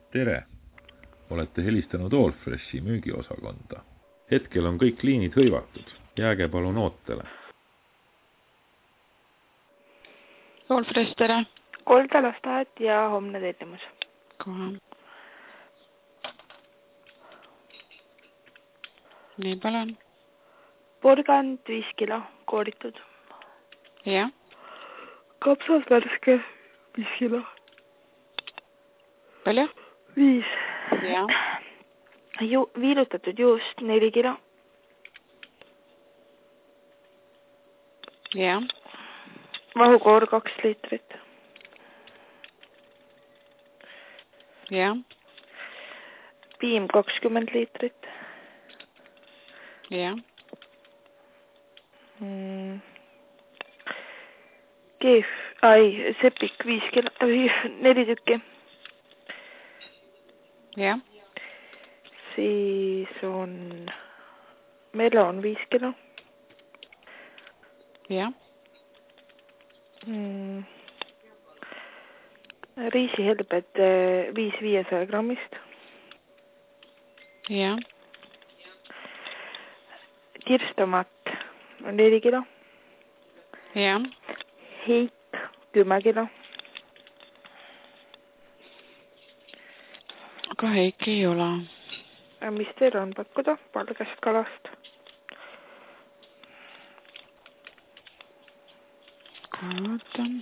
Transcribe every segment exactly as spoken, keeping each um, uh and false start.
Tere! Olete helistanud Allfreshi müügiosakonda. Hetkel on kõik liinid hõivatud. Jääge palun ootele. Allfresh, tere! Kolda lasteaed ja homne tellimus. Kohe. Nii palun. Porgand viis kilo kooritud. Jah. Kapsas värske viis kilo. Palju? Viis. Jah. Ju, viilutatud juust neli kilo. Jah. Vahukoor kaks liitrit. Jah. Piim kakskümmend liitrit. Jah. Mm. Keef, ai, sepik viis kilo, neli tükki. Jah. Siis on melon viis kilo. Jah. Mm. Riisihelbed viis viiesaja grammist. Jah. Kirstomat neli kilo. Jah. Heik kümme kilo. Aga heik ei ole. Mis teil on pakkuda valgest kalast? Vaatan.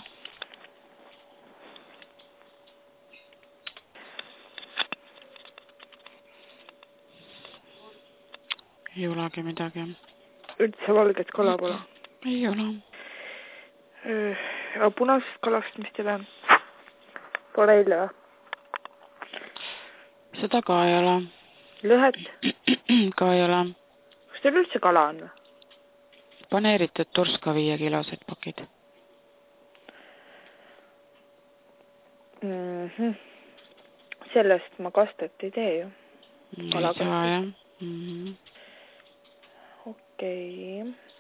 Ei olegi midagi. Üldse valget kala pole? Ei ole. Ja punasest kalast, mis teil on? Forelle või? Seda ka ei ole. Lõhet? Ka ei ole. Kas teil üldse kala on? Paneeritud turska viie kilosed pakid. Mm-hmm. Sellest ma kastet ei tee ju. Ei saa, jah. Mm-hmm. Okei.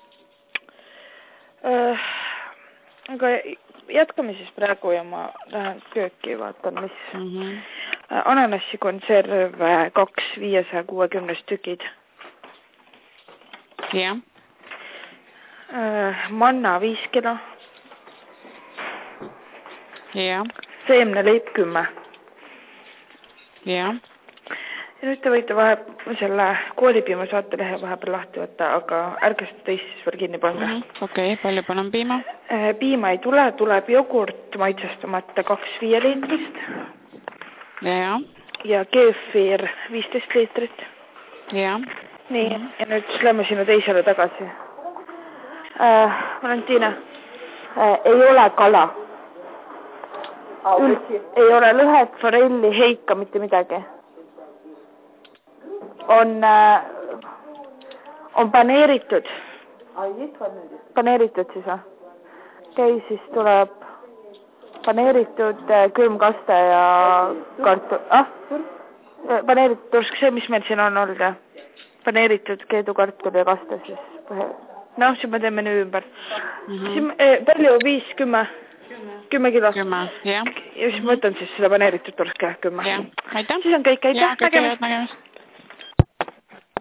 Äh, aga jätkame siis praegu ja ma lähen kööki vaatan, mis Mm-hmm. Ananassi konserv kaks viiesaja kuuekümnest tükid. Jah. Äh, manna viis kilo. Jah. Seemne leib kümme. Jah. Ja nüüd te võite vahe selle koolipiima saate lehe vahepeal lahti võtta, aga ärge seda teist siis veel kinni pange. Mm-hmm. Okei, okay, palju panen piima? Piima ei tule, tuleb jogurt maitsestamata kaks viie liitrist. Ja. Ja keefir viisteist liitrit. Ja. Nii, mm-hmm. Ja nüüd siis lähme sinu teisele tagasi. Äh, Valentina, äh, ei ole kala. Ül- ei ole lõhet, forelli, heika, mitte midagi. On, äh, on paneeritud. Paneeritud siis või? Okei, siis tuleb paneeritud äh, külmkaste ja kartu... Ah? Paneeritud tursk, see, mis meil siin on olnud. Paneeritud keedukartul ja kaste siis. No, siis me teeme nüüd ümber. Mm-hmm. Siin, eh, palju viis, kümme? Kümme kilo. Kümme, jah. Ja siis ma võtan siis seda paneeritud turske kümme. Jah, aitäh. Siis on kõik, aitäh, nägemist.